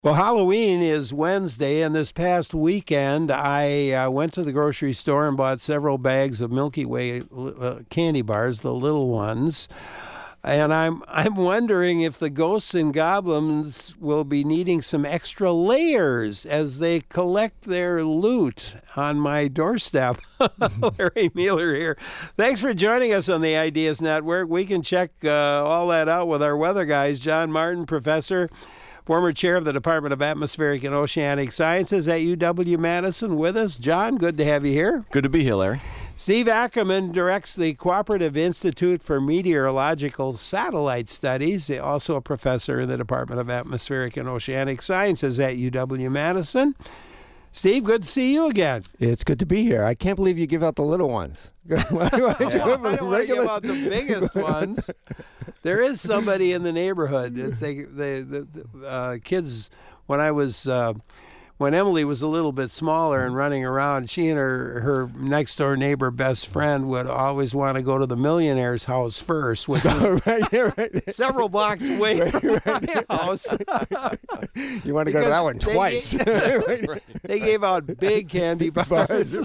Well, Halloween is Wednesday, and this past weekend I went to the grocery store and bought several bags of Milky Way candy bars, the little ones. And I'm wondering if the ghosts and goblins will be needing some extra layers as they collect their loot on my doorstep. Larry Mueller here. Thanks for joining us on the Ideas Network. We can check all that out with our weather guys, John Martin, professor, former chair of the Department of Atmospheric and Oceanic Sciences at UW-Madison, with us. John, good to have you here. Good to be here, Larry. Steve Ackerman directs the Cooperative Institute for Meteorological Satellite Studies, also a professor in the Department of Atmospheric and Oceanic Sciences at UW-Madison. Steve, good to see you again. It's good to be here. I can't believe you give out the little ones. I don't want to give out the biggest ones. There is somebody in the neighborhood. The kids, when Emily was a little bit smaller and running around, she and her next door neighbor best friend would always want to go to the millionaire's house first, which was several blocks away from my house. You want to go to that one twice. They gave out big candy bars.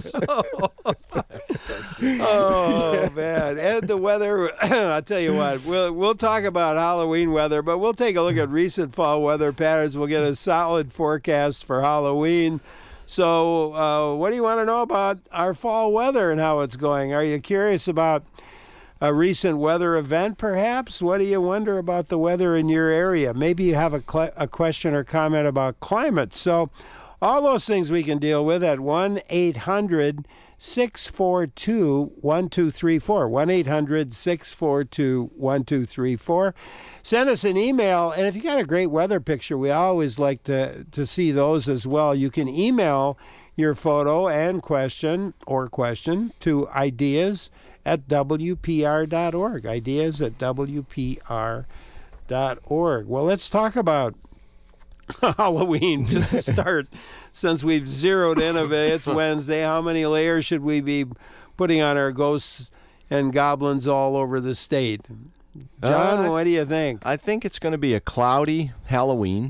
Oh man! And the weather. I'll tell you what. We'll talk about Halloween weather, but we'll take a look at recent fall weather patterns. We'll get a solid forecast for Halloween. So, what do you want to know about our fall weather and how it's going? Are you curious about a recent weather event, perhaps? What do you wonder about the weather in your area? Maybe you have a question or comment about climate. So, all those things we can deal with at 1-800-642-1234. 1-800-642-1234. Send us an email, and if you got a great weather picture, we always like to see those as well. You can email your photo and question to ideas@wpr.org. Ideas@wpr.org. Well, let's talk about Halloween just to start, since we've zeroed in of it. It's Wednesday. How many layers should we be putting on our ghosts and goblins all over the state? John, what do you think? I think it's going to be a cloudy Halloween,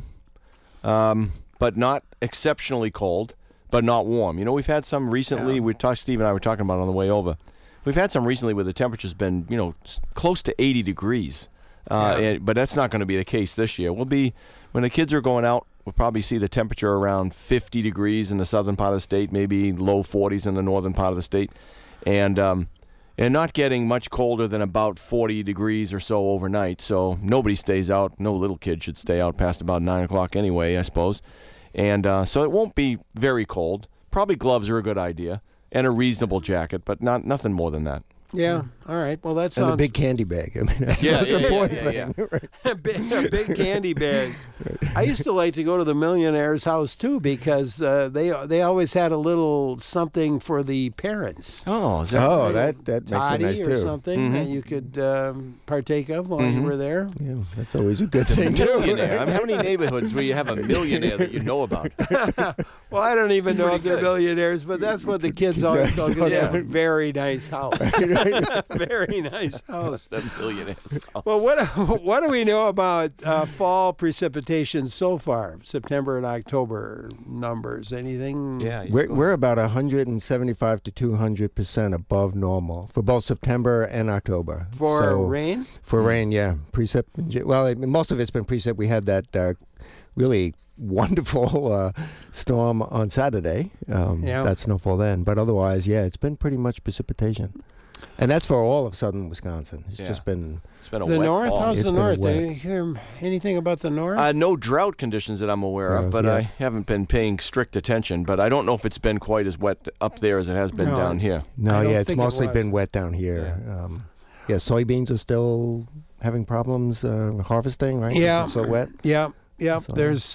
but not exceptionally cold, but not warm. You know, we've had some recently. Yeah. Steve and I were talking about it on the way over. We've had some recently where the temperature's been, close to 80 degrees. But that's not going to be the case this year. When the kids are going out, we'll probably see the temperature around 50 degrees in the southern part of the state, maybe low 40s in the northern part of the state, and not getting much colder than about 40 degrees or so overnight. So nobody stays out. No little kid should stay out past about 9 o'clock anyway, I suppose. And so it won't be very cold. Probably gloves are a good idea, and a reasonable jacket, but nothing more than that. Yeah. All right. Well, that sounds... And a big candy bag. I mean, that's the important thing. Yeah. Right. a big candy bag. I used to like to go to the millionaire's house, too, because they always had a little something for the parents. Oh, is that that makes it nice, or too. Something that you could partake of while you were there. Yeah, that's always a good thing, too. Millionaire. I mean, how many neighborhoods where you have a millionaire that you know about? Well, I don't even know if they're millionaires, but that's what the kids always call it. Yeah, very nice house. Very nice house. The millionaire's house. Well, what do we know about fall precipitation so far? September and October numbers. Anything? Yeah, we're about 175 to 200% above normal for both September and October. For rain? For rain, yeah. Well, most of it's been precip. We had that really wonderful storm on Saturday. That snowfall then. But otherwise, it's been pretty much precipitation. And that's for all of southern Wisconsin. It's just been a the wet north. fall. How's the north? Do you hear anything about the north? No drought conditions that I'm aware of, but I haven't been paying strict attention. But I don't know if it's been quite as wet up there as it has been down here. No, it's mostly been wet down here. Soybeans are still having problems harvesting, right? Yeah. It's so wet. Yeah. So. There's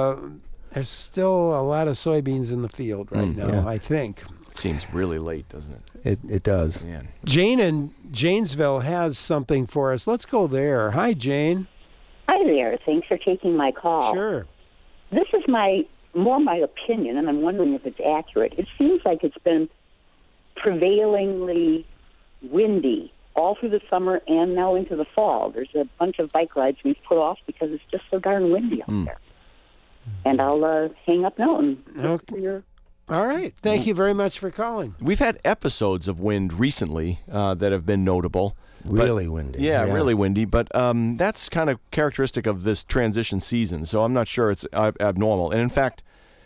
still a lot of soybeans in the field right now, I think. Seems really late, doesn't it? It does. Man. Jane in Janesville has something for us. Let's go there. Hi, Jane. Hi there. Thanks for taking my call. Sure. This is my opinion, and I'm wondering if it's accurate. It seems like it's been prevailingly windy all through the summer and now into the fall. There's a bunch of bike rides we've put off because it's just so darn windy out there. And I'll hang up now and look Okay. for your... All right. Thank you very much for calling. We've had episodes of wind recently that have been notable. Really windy. Yeah, really windy. But that's kind of characteristic of this transition season. So I'm not sure it's abnormal. And in fact,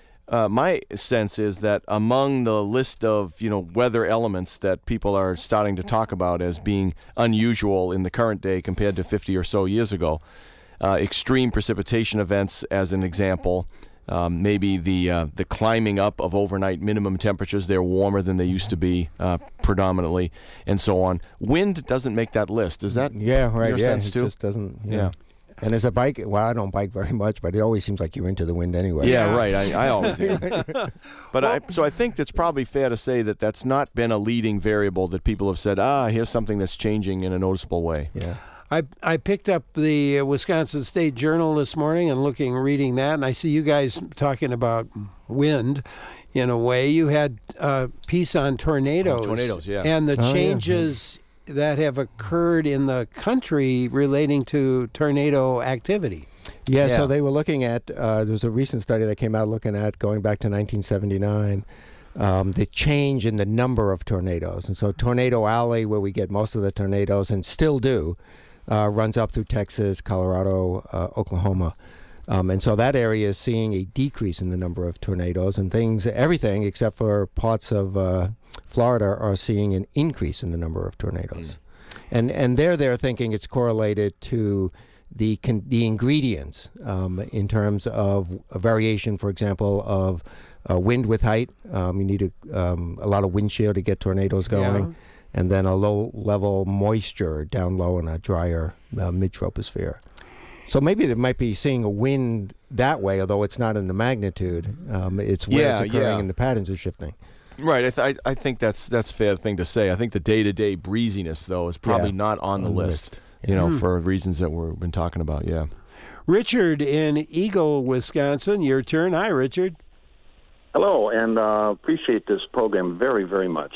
my sense is that among the list of weather elements that people are starting to talk about as being unusual in the current day compared to 50 or so years ago, extreme precipitation events as an example. Maybe the climbing up of overnight minimum temperatures. They're warmer than they used to be predominantly, and so on. Wind doesn't make that list. Is that your sense too? It just doesn't. Yeah. And as a bike, well, I don't bike very much, but it always seems like you're into the wind anyway. Yeah, right. I always am. But so I think it's probably fair to say that that's not been a leading variable that people have said, here's something that's changing in a noticeable way. Yeah. I picked up the Wisconsin State Journal this morning and reading that, and I see you guys talking about wind in a way. You had a piece on tornadoes. Tornadoes, yeah. And the changes that have occurred in the country relating to tornado activity. Yeah, so they were looking at, there was a recent study that came out looking at going back to 1979, the change in the number of tornadoes. And so Tornado Alley, where we get most of the tornadoes and still do, runs up through Texas, Colorado, Oklahoma. And so that area is seeing a decrease in the number of tornadoes, and everything except for parts of Florida are seeing an increase in the number of tornadoes. And they're thinking it's correlated to the ingredients in terms of a variation, for example, of wind with height. You need a lot of wind shear to get tornadoes going. Yeah. And then a low-level moisture down low in a drier mid-troposphere. So maybe it might be seeing a wind that way, although it's not in the magnitude. It's where it's occurring and the patterns are shifting. Right. I think that's a fair thing to say. I think the day-to-day breeziness, though, is probably not on the list, for reasons that we've been talking about, yeah. Richard in Eagle, Wisconsin, your turn. Hi, Richard. Hello, and appreciate this program very, very much.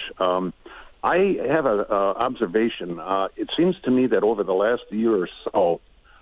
I have an observation. It seems to me that over the last year or so,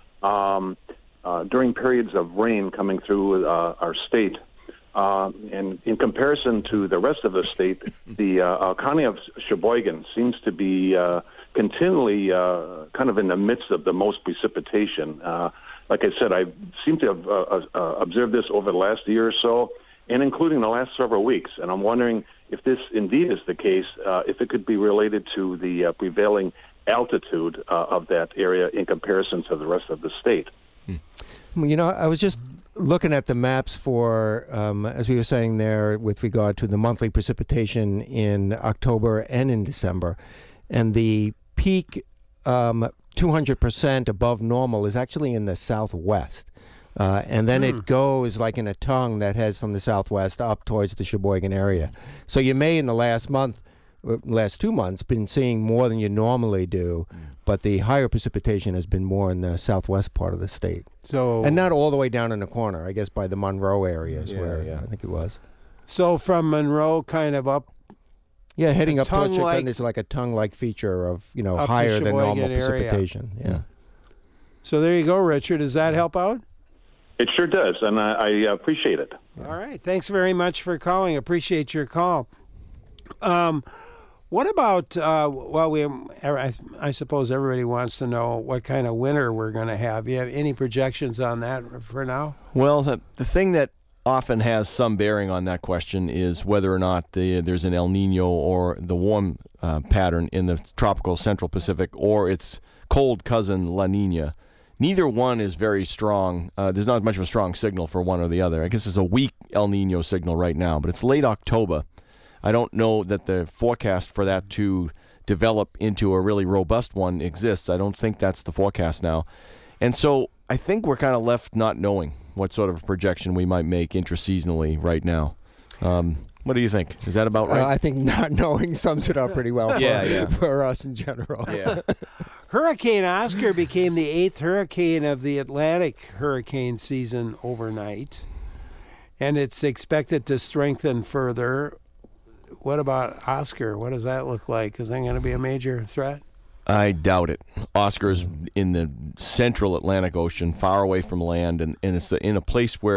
during periods of rain coming through our state, and in comparison to the rest of the state, the county of Sheboygan seems to be continually kind of in the midst of the most precipitation. Like I said, I seem to have observed this over the last year or so, and including the last several weeks. And I'm wondering if this indeed is the case, if it could be related to the prevailing altitude of that area in comparison to the rest of the state. I was just looking at the maps for, as we were saying there, with regard to the monthly precipitation in October and in December. And the peak 200% above normal is actually in the southwest. And then it goes like in a tongue that heads from the southwest up towards the Sheboygan area. So you may, in the last 2 months, been seeing more than you normally do, but the higher precipitation has been more in the southwest part of the state. And not all the way down in the corner, I guess by the Monroe areas I think it was. So from Monroe kind of up. Yeah, heading up towards Sheboygan is like a tongue-like feature of, higher than normal precipitation. Yeah. So there you go, Richard. Does that help out? It sure does, and I appreciate it. All right. Thanks very much for calling. Appreciate your call. What about, I suppose everybody wants to know what kind of winter we're going to have. You have any projections on that for now? Well, the thing that often has some bearing on that question is whether or not there's an El Nino or the warm pattern in the tropical Central Pacific or its cold cousin La Nina. Neither one is very strong. There's not much of a strong signal for one or the other. I guess it's a weak El Nino signal right now, but it's late October. I don't know that the forecast for that to develop into a really robust one exists. I don't think that's the forecast now. And so I think we're kind of left not knowing what sort of projection we might make intraseasonally right now. What do you think? Is that about right? I think not knowing sums it up pretty well for us in general. Yeah. Hurricane Oscar became the 8th hurricane of the Atlantic hurricane season overnight, and it's expected to strengthen further. What about Oscar? What does that look like? Is that going to be a major threat? I doubt it. Oscar's in the central Atlantic Ocean, far away from land, and it's in a place where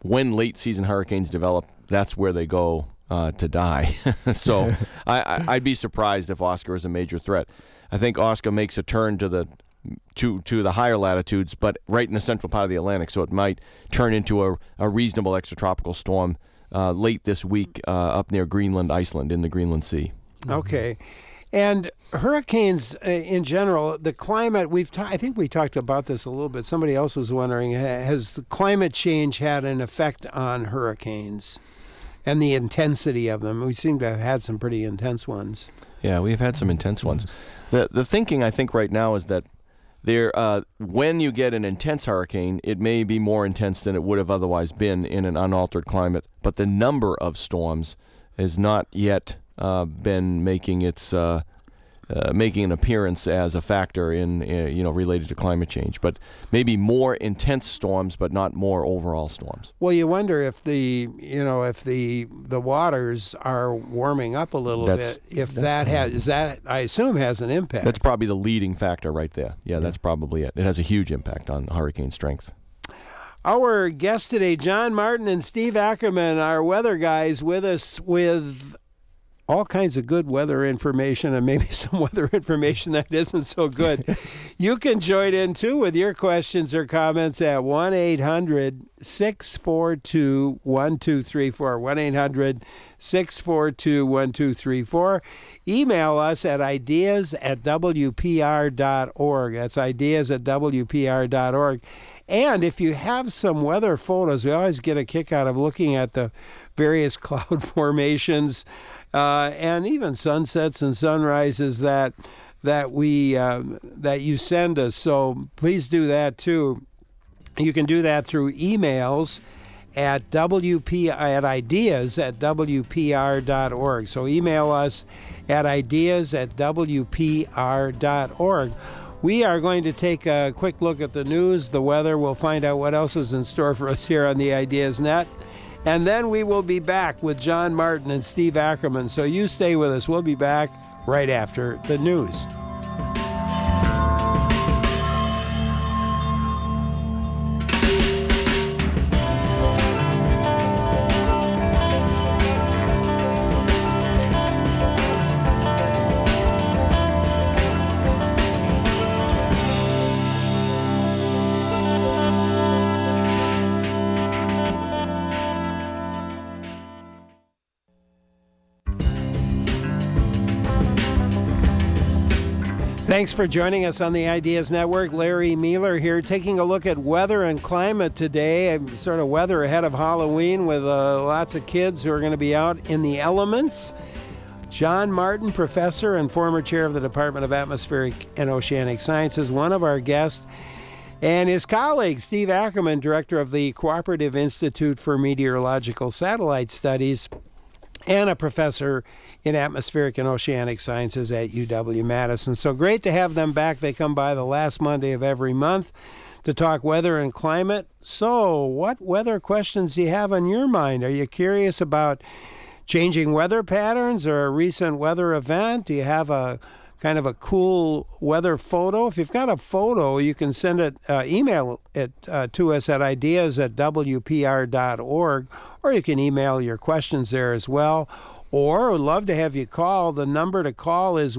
when late season hurricanes develop, that's where they go to die. So I'd be surprised if Oscar is a major threat. I think Oscar makes a turn to the higher latitudes, but right in the central part of the Atlantic, so it might turn into a reasonable extratropical storm late this week up near Greenland, Iceland, in the Greenland Sea. Okay. And hurricanes in general, the climate, I think we talked about this a little bit. Somebody else was wondering, has climate change had an effect on hurricanes and the intensity of them? We seem to have had some pretty intense ones. Yeah, we've had some intense ones. The thinking, I think, right now is that when you get an intense hurricane, it may be more intense than it would have otherwise been in an unaltered climate, but the number of storms has not yet been making an appearance as a factor in related to climate change, but maybe more intense storms, but not more overall storms. Well, you wonder if the waters are warming up a little bit. If that I assume has an impact. That's probably the leading factor right there. Yeah, that's probably it. It has a huge impact on hurricane strength. Our guests today, John Martin and Steve Ackerman, are weather guys with us with all kinds of good weather information and maybe some weather information that isn't so good. You can join in, too, with your questions or comments at 1-800-642-1234, 1-800-642-1234. Email us at ideas@wpr.org. That's ideas@wpr.org. And if you have some weather photos, we always get a kick out of looking at the various cloud formations and even sunsets and sunrises that you send us. So please do that too. You can do that through emails at ideas@wpr.org. So email us at ideas@wpr.org. We are going to take a quick look at the news, the weather. We'll find out what else is in store for us here on the Ideas Net. And then we will be back with John Martin and Steve Ackerman. So you stay with us. We'll be back right after the news. Thanks for joining us on the Ideas Network. Larry Mueller here, taking a look at weather and climate today. Sort of weather ahead of Halloween with lots of kids who are going to be out in the elements. John Martin, professor and former chair of the Department of Atmospheric and Oceanic Sciences, one of our guests, and his colleague, Steve Ackerman, director of the Cooperative Institute for Meteorological Satellite Studies, and a professor in atmospheric and oceanic sciences at UW-Madison. So great to have them back. They come by the last Monday of every month to talk weather and climate. So what weather questions do you have on your mind? Are you curious about changing weather patterns or a recent weather event? Do you have a kind of a cool weather photo? If you've got a photo, you can send it, email it to us at ideas@wpr.org, or you can email your questions there as well. Or we'd love to have you call. The number to call is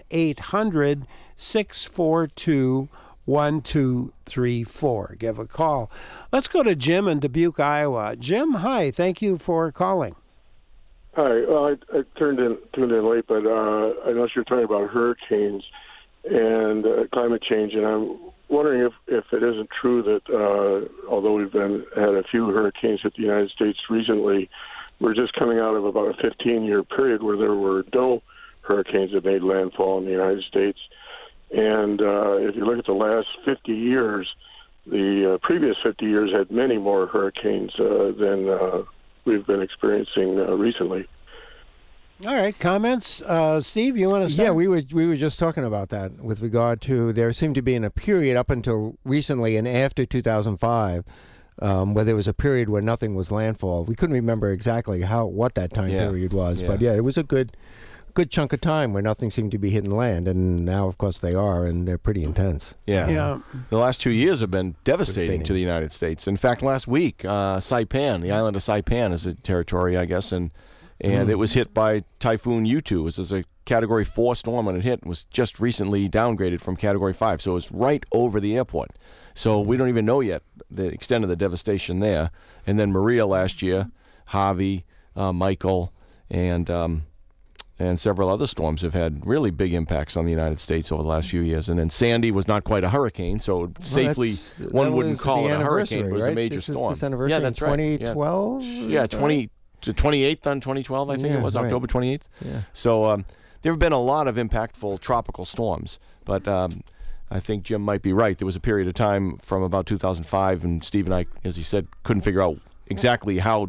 1-800-642-1234. Give a call. Let's go to Jim in Dubuque, Iowa. Jim, hi. Thank you for calling. Hi. Well, I tuned in late, but I know you're talking about hurricanes and climate change, and I'm wondering if it isn't true that although we've had a few hurricanes hit the United States recently, we're just coming out of about a 15-year period where there were no hurricanes that made landfall in the United States. And if you look at the last 50 years, the previous 50 years had many more hurricanes than we've been experiencing recently. All right, comments, Steve. You want to start? Yeah, we were just talking about that with regard to there seemed to be in a period up until recently and after 2005 where there was a period where nothing was landfall. We couldn't remember exactly what that time period was, but yeah, it was a good good chunk of time where nothing seemed to be hitting land, and now, of course, they are, and they're pretty intense. Yeah. The last 2 years have been devastating to the United States. In fact, last week, Saipan, the island of Saipan is a territory, I guess, and it was hit by Typhoon Yutu. This is a Category 4 storm when it hit. It was just recently downgraded from Category 5, so it was right over the airport. So we don't even know yet the extent of the devastation there. And then Maria last year, Harvey, Michael, and several other storms have had really big impacts on the United States over the last few years. And then Sandy was not quite a hurricane, so safely one wouldn't call it a hurricane, but it was a major storm. This anniversary, yeah, that's right. 2012? Yeah, 28th on 2012, I think it was, right. October 28th. Yeah. So there have been a lot of impactful tropical storms, but I think Jim might be right. There was a period of time from about 2005, and Steve and I, as he said, couldn't figure out exactly how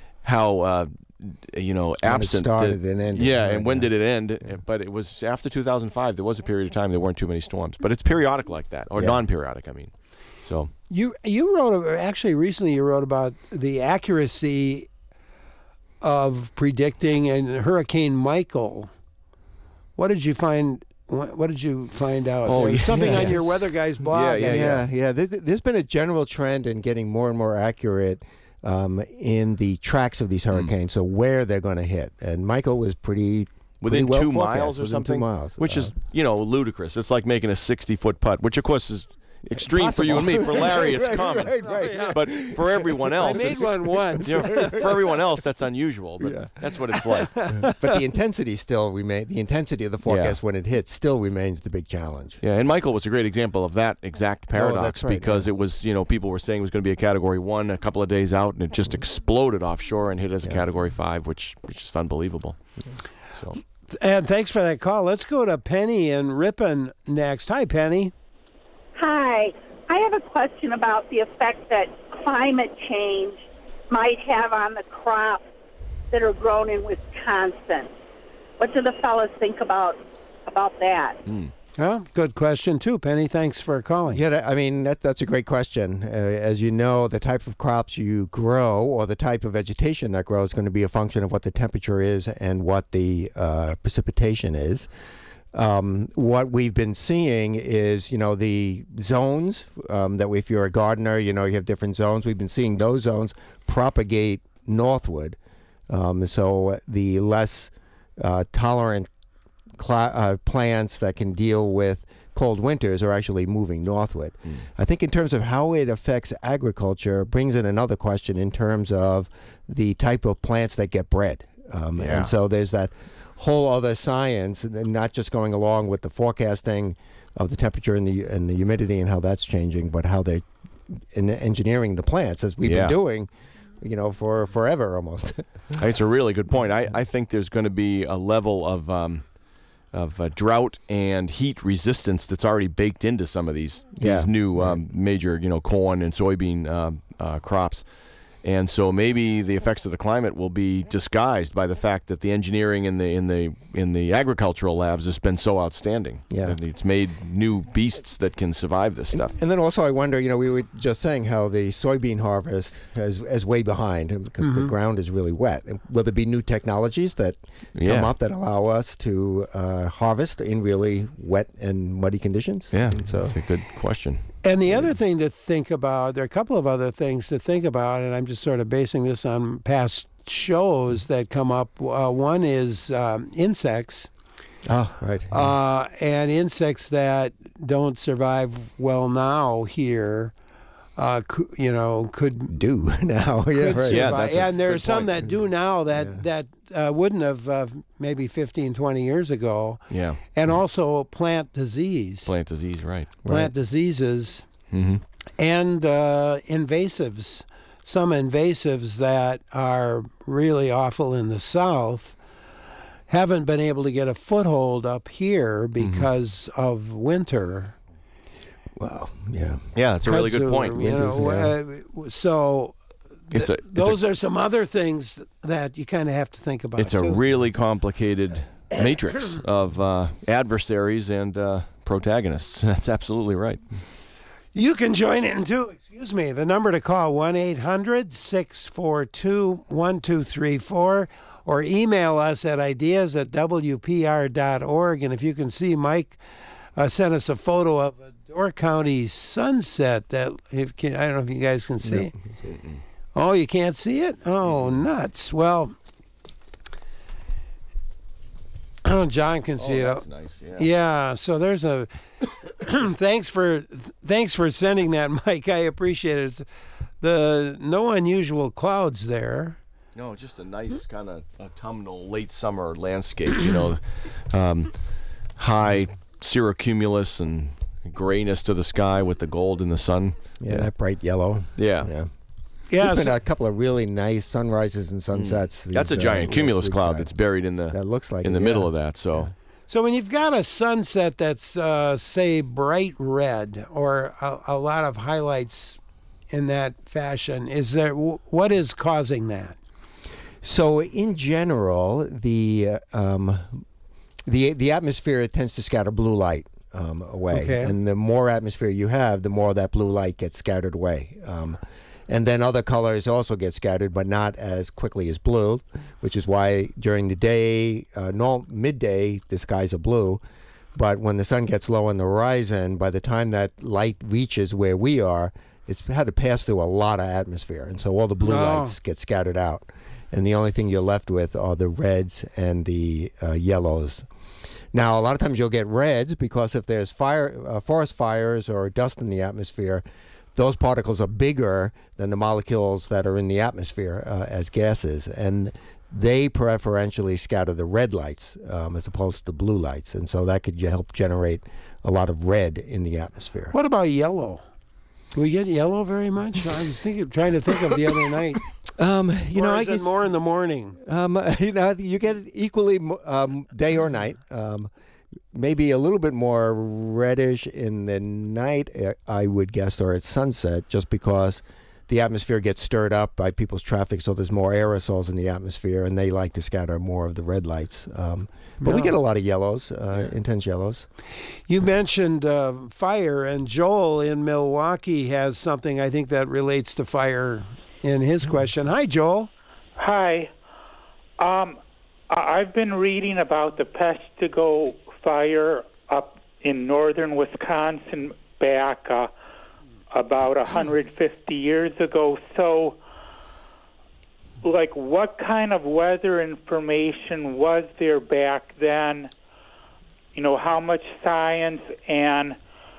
absent. It started and ended. Yeah, and when did it end? But it was after 2005. There was a period of time there weren't too many storms, but it's periodic like that, or non-periodic. I mean, so you wrote actually recently. You wrote about the accuracy of predicting and Hurricane Michael. What did you find? What did you find out? Oh, There's something on your Weather Guys blog. Yeah. There's been a general trend in getting more and more accurate in the tracks of these hurricanes, so where they're going to hit. And Michael was within well 2 forecast, miles or within something, 2 miles, which is ludicrous. It's like making a 60-foot putt, which of course is extreme for you and me. For Larry, it's common. Right. But for everyone else, I made one once. For everyone else, that's unusual. But that's what it's like. But the intensity still remains. The intensity of the forecast when it hits still remains the big challenge. Yeah, and Michael was a great example of that exact paradox that's right, because it was, people were saying it was going to be a Category 1 a couple of days out, and it just exploded offshore and hit as a Category 5, which is just unbelievable. So. And thanks for that call. Let's go to Penny in Ripon next. Hi, Penny. Hi. I have a question about the effect that climate change might have on the crops that are grown in Wisconsin. What do the fellows think about that? Well, good question too, Penny. Thanks for calling. Yeah, that's a great question. As you know, the type of crops you grow or the type of vegetation that grows is going to be a function of what the temperature is and what the precipitation is. What we've been seeing is, the zones that if you're a gardener, you have different zones. We've been seeing those zones propagate northward. So the less tolerant plants that can deal with cold winters are actually moving northward. I think in terms of how it affects agriculture brings in another question in terms of the type of plants that get bred. And so there's that whole other science, and not just going along with the forecasting of the temperature and the humidity and how that's changing, but how they're engineering the plants as we've been doing, for forever almost. It's a really good point. I think there's going to be a level of drought and heat resistance that's already baked into some of these new major corn and soybean crops. And so maybe the effects of the climate will be disguised by the fact that the engineering in the agricultural labs has been so outstanding. Yeah, and it's made new beasts that can survive this stuff. And then also, I wonder, we were just saying how the soybean harvest is way behind because the ground is really wet. And will there be new technologies that come up that allow us to harvest in really wet and muddy conditions? Yeah, that's a good question. And the other thing to think about, there are a couple of other things to think about, and I'm just sort of basing this on past shows that come up. One is insects. Oh, right. And insects that don't survive well now here, could do now. Yeah, right. Survive. And there are some that do now that wouldn't have maybe 15, 20 years ago. Yeah. And also plant disease. Plant disease, right. Plant diseases and invasives. Some invasives that are really awful in the south haven't been able to get a foothold up here because of winter. Wow. Yeah. Yeah, that's a really good point. So those are some other things that you kind of have to think about. It's a really complicated matrix of adversaries and protagonists. That's absolutely right. You can join in too. Excuse me. The number to call 1-800-642-1234 or email us at ideas@wpr.org. And if you can see, Mike sent us a photo of a Door County sunset that I don't know if you guys can see. No. Oh, you can't see it? Oh, nuts. Well, John can see it. That's nice. Yeah. Yeah. So there's a. Thanks for sending that, Mike. I appreciate it. No unusual clouds there. No, just a nice kind of autumnal, late summer landscape. High cirrocumulus and grayness to the sky with the gold in the sun. Yeah, that bright yellow. Yeah. There's been a couple of really nice sunrises and sunsets. That's a giant cumulus cloud that's buried in the middle of that. So when you've got a sunset that's say bright red or a lot of highlights in that fashion, what is causing that? So in general, the atmosphere tends to scatter blue light away, and the more atmosphere you have, the more that blue light gets scattered away. And then other colors also get scattered, but not as quickly as blue, which is why during the day, midday, the skies are blue. But when the sun gets low on the horizon, by the time that light reaches where we are, it's had to pass through a lot of atmosphere. And so all the blue lights get scattered out. And the only thing you're left with are the reds and the yellows. Now, a lot of times you'll get reds because if there's forest fires or dust in the atmosphere, those particles are bigger than the molecules that are in the atmosphere as gases, and they preferentially scatter the red lights as opposed to the blue lights, and so that could help generate a lot of red in the atmosphere. What about yellow? Do we get yellow very much? I was trying to think of the other night. I guess more in the morning. You get it equally day or night. Maybe a little bit more reddish in the night, I would guess, or at sunset, just because the atmosphere gets stirred up by people's traffic, so there's more aerosols in the atmosphere, and they like to scatter more of the red lights. But we get a lot of yellows, intense yellows. You mentioned fire, and Joel in Milwaukee has something I think that relates to fire in his question. Hi, Joel. Hi. I've been reading about the Peshtigo fire up in northern Wisconsin back about 150 years ago. So, what kind of weather information was there back then? How much science, and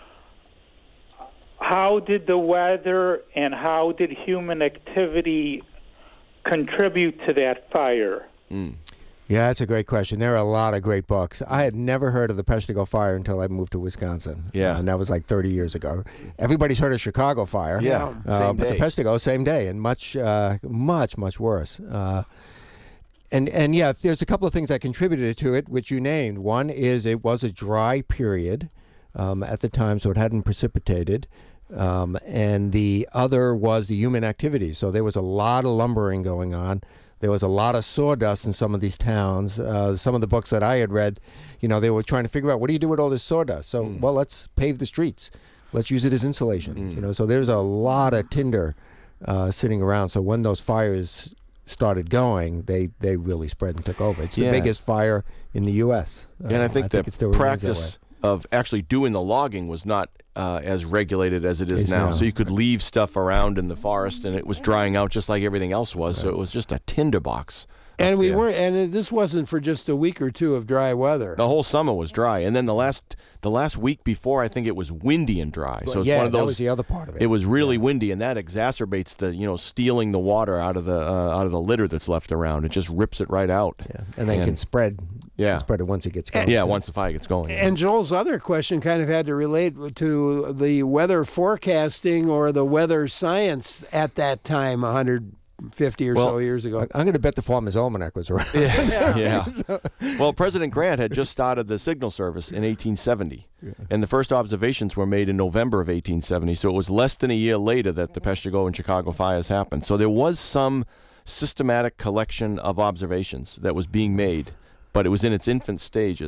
how did the weather and how did human activity contribute to that fire? Yeah, that's a great question. There are a lot of great books. I had never heard of the Peshtigo fire until I moved to Wisconsin. Yeah. And that was like 30 years ago. Everybody's heard of Chicago fire. Yeah, but the Peshtigo, same day, and much worse. And yeah, there's a couple of things that contributed to it, which you named. One is it was a dry period at the time, so it hadn't precipitated. And the other was the human activity. So there was a lot of lumbering going on. There was a lot of sawdust in some of these towns. Some of the books that I had read, they were trying to figure out, what do you do with all this sawdust? So, well, let's pave the streets. Let's use it as insulation. So there's a lot of tinder sitting around. So when those fires started going, they really spread and took over. It's the biggest fire in the U.S. And I think the practice of actually doing the logging was not as regulated as it is now. So you could leave stuff around in the forest, and it was drying out just like everything else was. Right. So it was just a tinderbox. And this wasn't for just a week or two of dry weather. The whole summer was dry, and then the last week before, I think it was windy and dry. So it's one of those, that was the other part of it. It was really windy, and that exacerbates the stealing the water out of the litter that's left around. It just rips it right out. Yeah. And then can spread. Yeah, spread it once it gets going. Once the fire gets going. And Joel's other question kind of had to relate to the weather forecasting or the weather science at that time, 150 or so years ago. I'm going to bet the Farmer's Almanac was right. Yeah. Well, President Grant had just started the Signal Service in 1870, and the first observations were made in November of 1870. So it was less than a year later that the Peshtigo and Chicago fires happened. So there was some systematic collection of observations that was being made, but it was in its infant stages.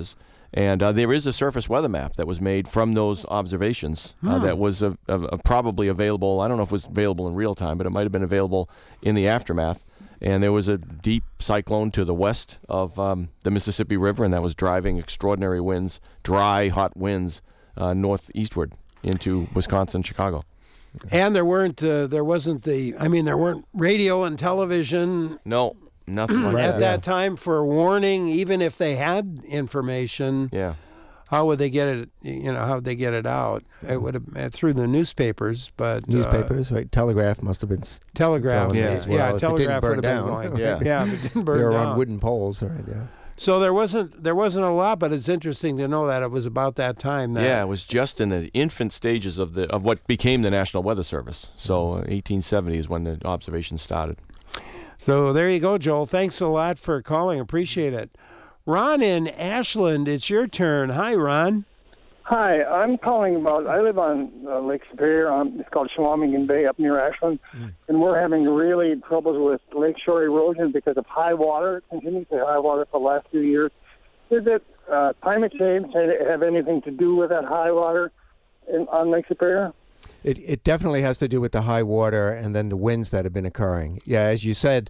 And there is a surface weather map that was made from those observations that was probably available. I don't know if it was available in real time, but it might have been available in the aftermath. And there was a deep cyclone to the west of the Mississippi River, and that was driving extraordinary winds, dry, hot winds, northeastward into Wisconsin, Chicago. And there weren't radio and television. No, nothing like at that time for warning. Even if they had information, how would they get it? How would they get it out? It would have through the newspapers, but right? Telegraph must have been telegraph. Going as well, if telegraph it would didn't have burn been down. going. If it didn't burn they were down. on wooden poles, right? Yeah. So there wasn't a lot, but it's interesting to know that it was about that time. It was just in the infant stages of what became the National Weather Service. So 1870 is when the observations started. So there you go, Joel. Thanks a lot for calling. Appreciate it. Ron in Ashland, it's your turn. Hi, Ron. Hi, I'm calling about, I live on Lake Superior. It's called Chequamegon Bay up near Ashland. And we're having really troubles with lakeshore erosion because of high water, continuously high water for the last few years. Does it climate change have anything to do with that high water on Lake Superior? It definitely has to do with the high water and then the winds that have been occurring. Yeah, as you said,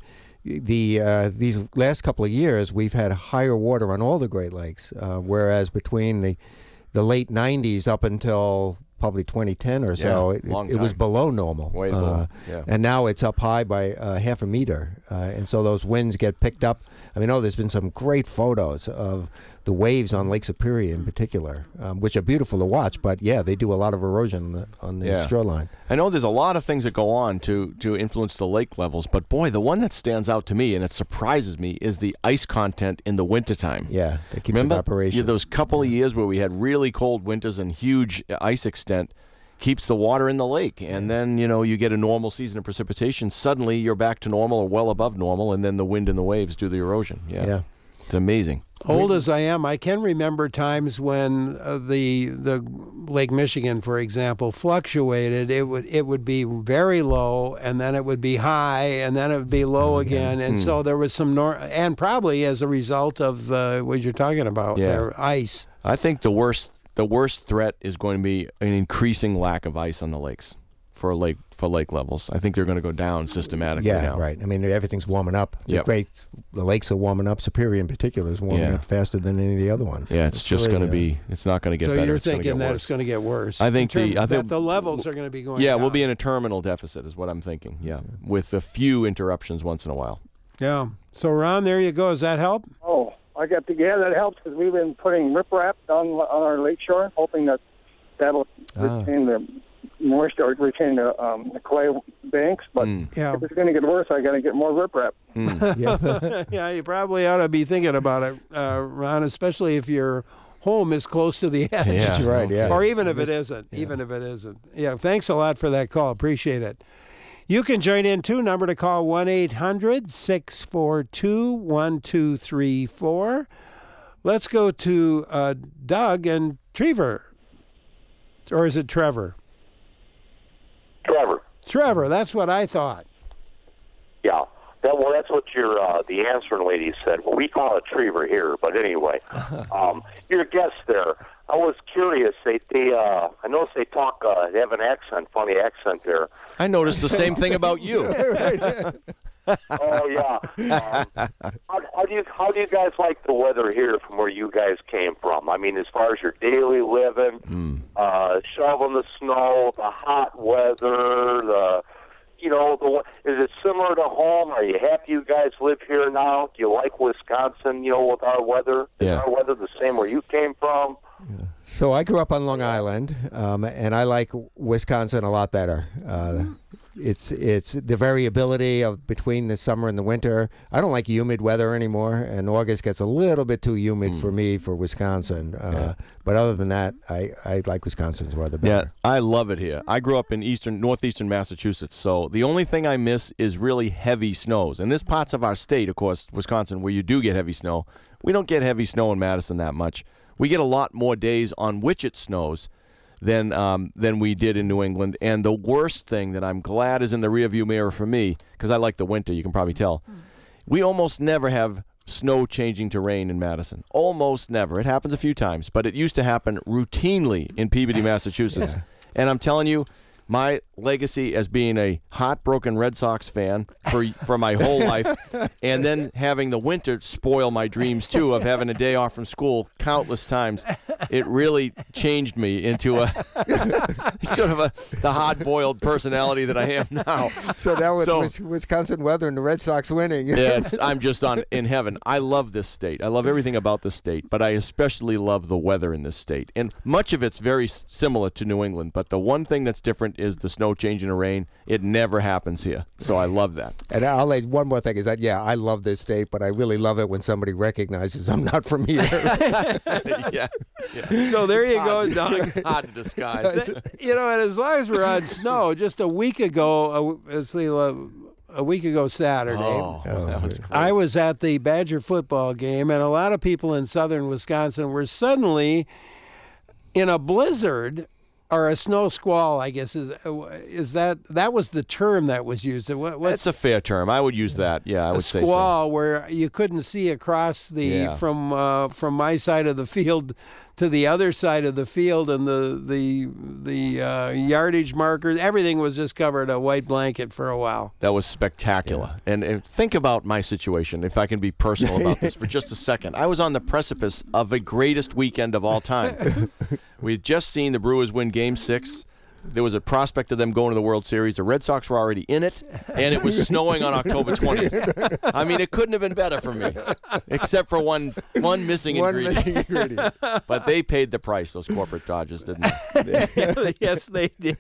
these last couple of years, we've had higher water on all the Great Lakes, whereas between the late 90s up until probably 2010 or so, it was below normal. Way below, And now it's up high by half a meter. And so those winds get picked up. I mean, there's been some great photos of the waves on Lake Superior in particular, which are beautiful to watch. But, they do a lot of erosion on the shoreline. I know there's a lot of things that go on to influence the lake levels. But, boy, the one that stands out to me, and it surprises me, is the ice content in the wintertime. Yeah, that keeps Remember evaporation. Those couple of years where we had really cold winters and huge ice extent keeps the water in the lake. And then, you get a normal season of precipitation. Suddenly you're back to normal or well above normal, and then the wind and the waves do the erosion. Yeah. It's amazing. Old as I am, I can remember times when the Lake Michigan, for example, fluctuated. It would be very low, and then it would be high, and then it would be low again. And so there was some and probably as a result of what you're talking about, their ice. I think the worst threat is going to be an increasing lack of ice on the lakes for lake levels. I think they're going to go down systematically now. Yeah, right. I mean, everything's warming up. The lakes are warming up. Superior in particular is warming up faster than any of the other ones. Yeah, it's just going to be. It's not going to get better. So you're thinking that it's going to get worse. I think the levels are going to be going. Yeah, down. we'll be in a terminal deficit, is what I'm thinking. Yeah, with a few interruptions once in a while. Yeah. So Ron, there you go. Does that help? Oh, that helps because we've been putting riprap on our lakeshore, hoping that'll retain the moisture, or retain the clay banks. But if it's going to get worse, I got to get more riprap. Yeah, you probably ought to be thinking about it, Ron, especially if your home is close to the edge. Yeah, right. Yeah, or even if it isn't. Even if it isn't. Yeah. Thanks a lot for that call. Appreciate it. You can join in, too. Number to call, 1-800-642-1234. Let's go to Doug and Trevor. Or is it Trevor? Trevor, that's what I thought. Yeah. That's what the answering lady said. Well, we call it Trevor here, but anyway. Your guest there, I was curious. I noticed they talk, they have an accent, funny accent there. I noticed the same thing about you. Oh, yeah. How do you guys like the weather here from where you guys came from? I mean, as far as your daily living, shoveling the snow, the hot weather, is it similar to home? Are you happy you guys live here now? Do you like Wisconsin, with our weather? Is our weather the same where you came from? Yeah. So I grew up on Long Island, and I like Wisconsin a lot better. It's the variability of between the summer and the winter. I don't like humid weather anymore, and August gets a little bit too humid for me for Wisconsin. But other than that, I like Wisconsin's weather better. Yeah, I love it here. I grew up in northeastern Massachusetts, so the only thing I miss is really heavy snows. And there's parts of our state, of course, Wisconsin, where you do get heavy snow. We don't get heavy snow in Madison that much. We get a lot more days on which it snows than we did in New England. And the worst thing that I'm glad is in the rearview mirror for me, because I like the winter, you can probably tell, we almost never have snow changing to rain in Madison. Almost never. It happens a few times, but it used to happen routinely in Peabody, Massachusetts. Yeah. And I'm telling you, my legacy as being a heartbroken Red Sox fan for my whole life, and then having the winter spoil my dreams, too, of having a day off from school countless times, it really changed me into a sort of the hard-boiled personality that I am now. So now with Wisconsin weather and the Red Sox winning. Yeah, I'm just in heaven. I love this state. I love everything about this state, but I especially love the weather in this state. And much of it's very similar to New England, but the one thing that's different is the snow changing to rain. It never happens here. So I love that. And I'll add one more thing is that, I love this state, but I really love it when somebody recognizes I'm not from here. Yeah. So there you go, Doug. Hard to disguise. And as long as we're on snow, just a week ago Saturday, that was great. I was at the Badger football game, and a lot of people in southern Wisconsin were suddenly in a blizzard. Or a snow squall, I guess, is that was the term that was used. That's a fair term. I would use that. Yeah, I would say so. A squall where you couldn't see across from my side of the field to the other side of the field, and the yardage markers, everything was just covered a white blanket for a while. That was spectacular. Yeah. And think about my situation, if I can be personal about this for just a second. I was on the precipice of the greatest weekend of all time. We had just seen the Brewers win Game 6. There was a prospect of them going to the World Series. The Red Sox were already in it, and it was snowing on October 20th. I mean, it couldn't have been better for me, except for one missing ingredient. But they paid the price, those corporate Dodgers, didn't they? Yes, they did.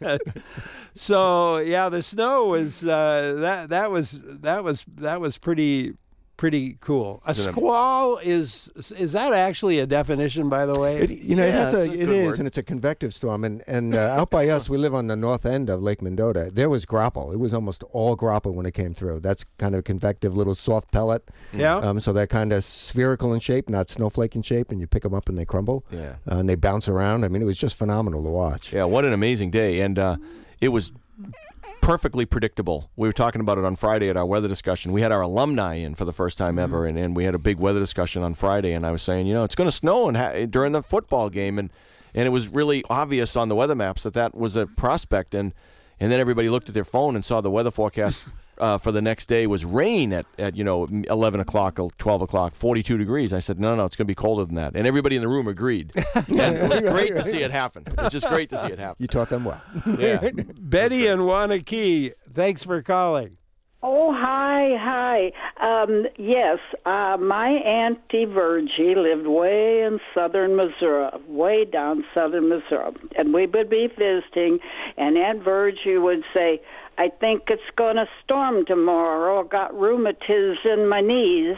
So the snow was that was pretty cool. A squall is that actually a definition, by the way? It is, and it's a convective storm. And out by us, we live on the north end of Lake Mendota. There was graupel. It was almost all graupel when it came through. That's kind of a convective little soft pellet. Yeah. So they're kind of spherical in shape, not snowflake in shape, and you pick them up and they crumble. Yeah. And they bounce around. I mean, it was just phenomenal to watch. Yeah, what an amazing day. And it was perfectly predictable. We were talking about it on Friday at our weather discussion. We had our alumni in for the first time ever, and we had a big weather discussion on Friday, and I was saying, it's going to snow during the football game, and it was really obvious on the weather maps that was a prospect, and then everybody looked at their phone and saw the weather forecast for the next day was rain at 11 o'clock or 12 o'clock, 42 degrees. I said, no, it's going to be colder than that. And everybody in the room agreed. And it was great to see it happen. It was just great to see it happen. You taught them well. Yeah. Betty in Wanakee, thanks for calling. Oh, hi. Yes, my Auntie Virgie lived way in southern Missouri, way down southern Missouri. And we would be visiting, and Aunt Virgie would say, I think it's going to storm tomorrow. I got rheumatiz in my knees.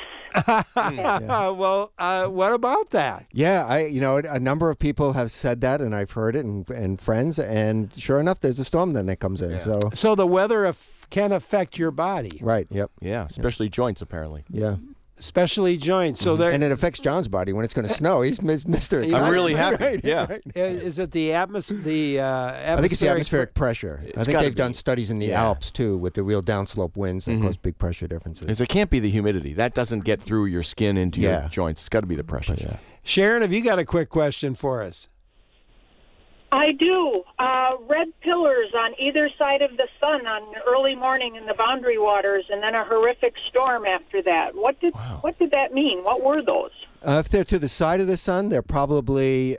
Well, what about that? Yeah, a number of people have said that, and I've heard it, and friends, and sure enough, there's a storm then that comes in. Yeah. So the weather can affect your body. Right, yep. Yeah, especially joints, apparently. Yeah. Especially joints. So and it affects John's body when it's going to snow. He's Mr. I'm really happy. Right, yeah. Right. Is it the atmospheric? I think it's the atmospheric pressure. I think they've done studies in the Alps too with the real downslope winds that cause big pressure differences. It can't be the humidity. That doesn't get through your skin into your joints. It's got to be the pressure. Yeah. Sharon, have you got a quick question for us? I do. Red pillars on either side of the sun on early morning in the Boundary Waters, and then a horrific storm after that. What did that mean? What were those? If they're to the side of the sun, they're probably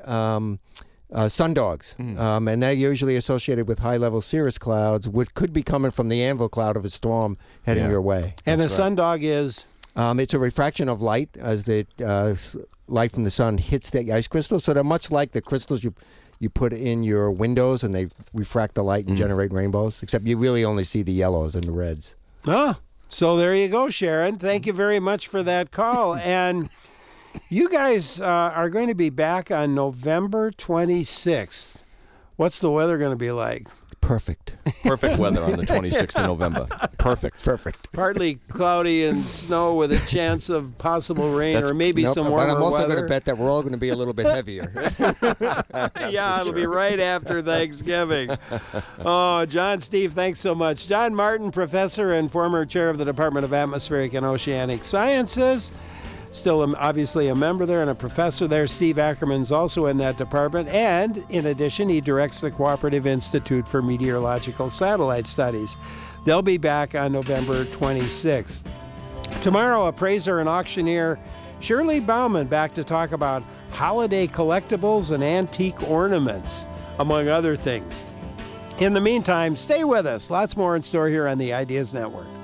sundogs, and they're usually associated with high-level cirrus clouds, which could be coming from the anvil cloud of a storm heading your way. And a sundog is? It's a refraction of light as the light from the sun hits the ice crystals. So they're much like the crystals you put in your windows, and they refract the light and generate rainbows, except you really only see the yellows and the reds. So there you go, Sharon. Thank you very much for that call. And you guys are going to be back on November 26th. What's the weather going to be like? Perfect. Perfect weather on the 26th of November. Perfect. Partly cloudy and snow with a chance of possible rain or maybe some warmer weather. But I'm also going to bet that we're all going to be a little bit heavier. Yeah, it'll be right after Thanksgiving. Oh, John, Steve, thanks so much. John Martin, professor and former chair of the Department of Atmospheric and Oceanic Sciences. still obviously a member there and a professor there. Steve Ackerman's also in that department. And in addition, he directs the Cooperative Institute for Meteorological Satellite Studies. They'll be back on November 26th. Tomorrow, appraiser and auctioneer Shirley Bauman back to talk about holiday collectibles and antique ornaments, among other things. In the meantime, stay with us. Lots more in store here on the Ideas Network.